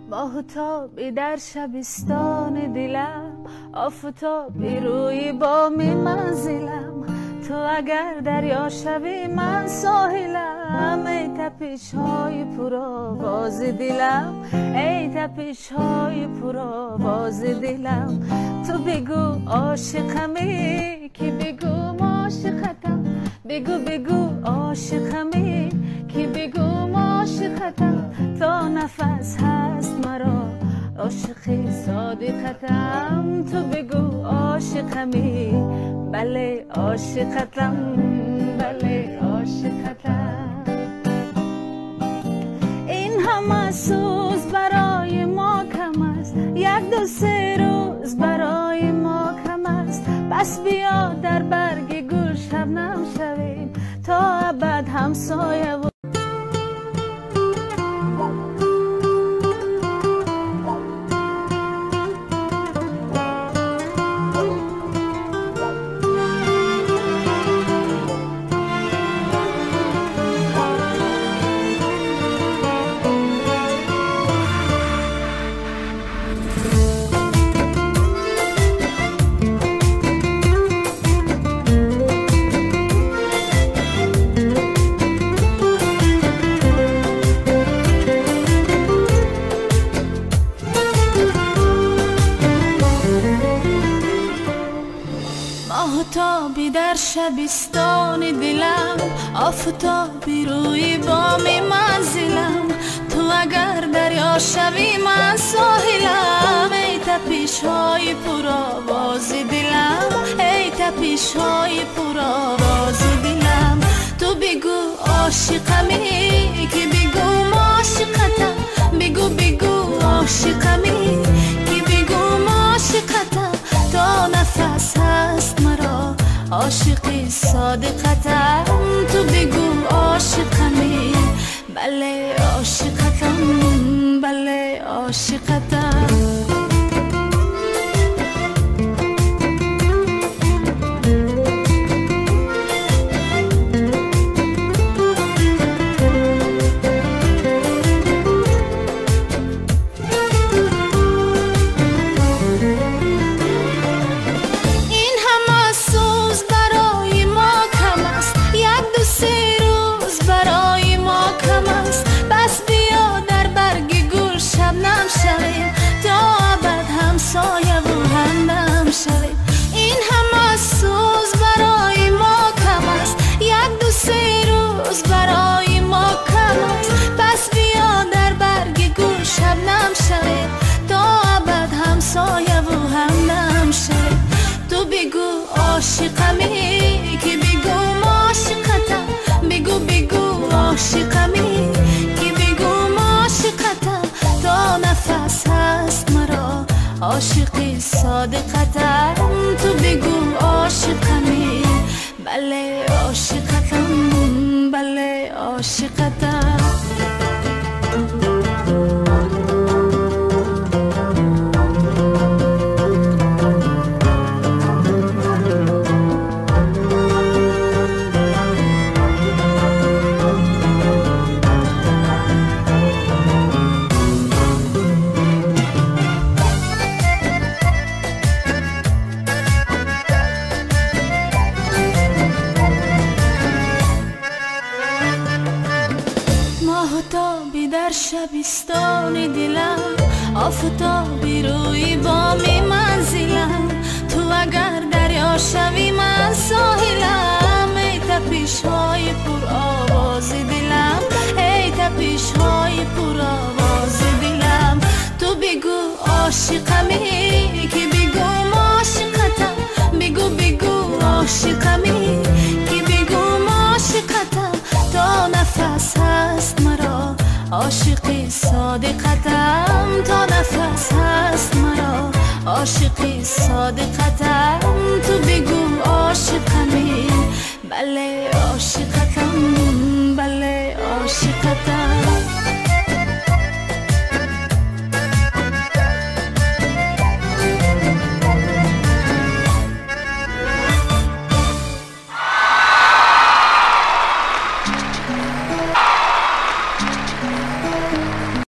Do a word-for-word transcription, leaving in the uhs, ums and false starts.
ماهتابی در شبستان دلم، آفتابی روی بام منزلم. تو اگر دریا شوی من ساحلم، ای تپش های پرآواز دلم، ای تپش های پرآواز دلم. تو بگو عاشقمی که بگو عاشقتم، بگو بگو عاشقمی که بگو عاشقتم. تا نفس هست مرا عاشق صادقتم، تو بگو عاشقمی، بله عاشقتم، بله عاشقتم. این همه سوز برای ما کم است، یک دو سه روز برای ما کم است. پس بیا در برگ گل شبنم شویم، تا ابد همسایه و آفتابی در شبستان دلم، آفتابی روی بام منزلم. تو اگر دریا شوی من ساحلم، ای تپش های پرآواز دلم، ای تپش های پرآواز دلم. تو بگو عاشقمی که بگو عاشقتم، بگو بگو عاشقمی که بگو عاشقتم. تا نفس هست مرا عاشق صادقتم، تو بگو عاشقمی، بله عاشقتم، بله عاشقتم. این همه سوز برای ما کم است، یک دو سه روز برای ما کم است. پس بیا در برگ گل شبنم شویم، تا ابد همسایه و همدم شویم. تو بگو عاشقمی که بگو عاشقتم، بگو بگو عاشقمی که بگو عاشقتم. تا نفس هست مرا عاشق صادقتم، تو بگو عاشقمی، بله عاشقتم، بله عاشقتم. آفتابی در شبستان دلم، آفتابی روی بام منزلم. تو اگر دریا شوی من ساحلم، ای تپش های پرآواز دلم، ای تپش های پرآواز دلم. تو بگو عاشقمی که بگو عاشقتم، بگو بگو عاشقمی که بگو عاشقتم. تا نفس هست مرا عاشق صادقتم، تا نفس هست مرا عاشق صادقتم. تو